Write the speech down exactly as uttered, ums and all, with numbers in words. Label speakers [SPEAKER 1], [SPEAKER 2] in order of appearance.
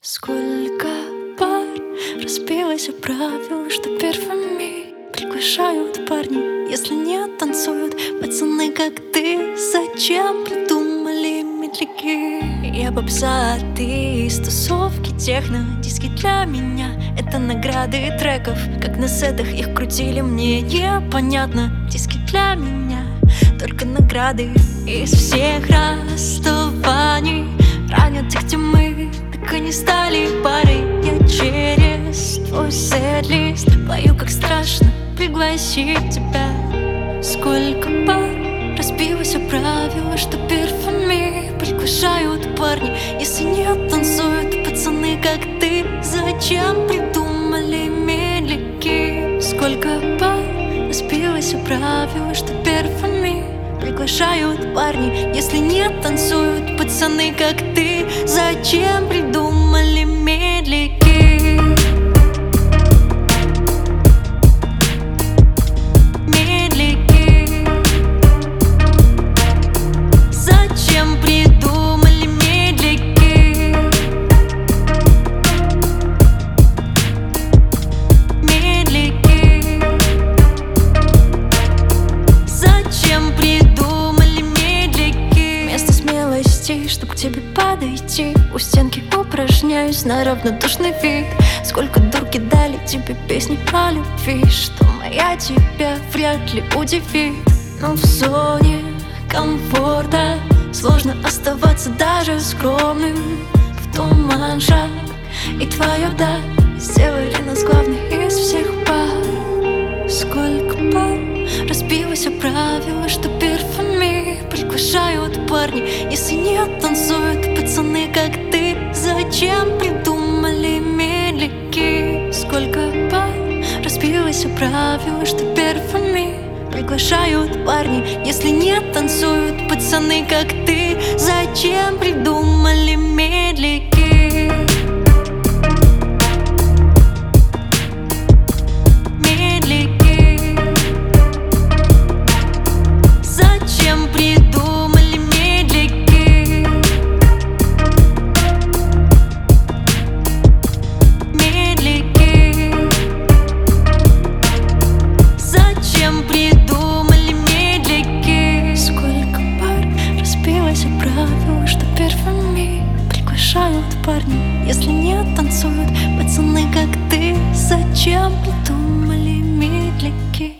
[SPEAKER 1] Сколько пар разбилось о правила, что первыми приглашают парни. Если не танцуют пацаны, как ты, зачем придумали медляки? Я попса, а ты из тусовки техно. Диски для меня — это награды треков. Как на сетах их крутили, мне непонятно. Диски для меня — только награды. Из всех расставаний ранят их тьмы, так и не стали парой. Я через твой сет-лист пою, как страшно пригласить тебя. Сколько пар разбилось о правила, что первыми приглашают парни. Если не танцуют пацаны, как ты, зачем придумали медляки? Сколько пар разбилось о правила, что первыми приглашают парни. Если не танцуют пацаны, как ты, зачем придумали медляки? Медляки. Зачем придумали медляки? Медляки. Зачем придумали медляки? Вместо смелости, чтоб к тебе подойти, у стенки упражняюсь на равнодушный вид. Сколько дурки дали тебе песни о любви, что моя тебя вряд ли удивит. Но в зоне комфорта сложно оставаться даже скромным. В туман шаг и твое «да» сделали нас главной из всех пар. Сколько пар разбилось о правила, что первыми приглашают парни. Если не танцуют пацаны, как ты, зачем придумали медляки? Сколько пар разбилось о правила, что первыми приглашают парни. Если не танцуют пацаны, как ты, зачем придумали медляки? Медляки. Зачем придумали медляки? Медляки. Зачем придумали медляки? Сколько пар разбилось о правила, что первыми приглашают парни. Если не танцуют пацаны, как ты, зачем придумали медляки?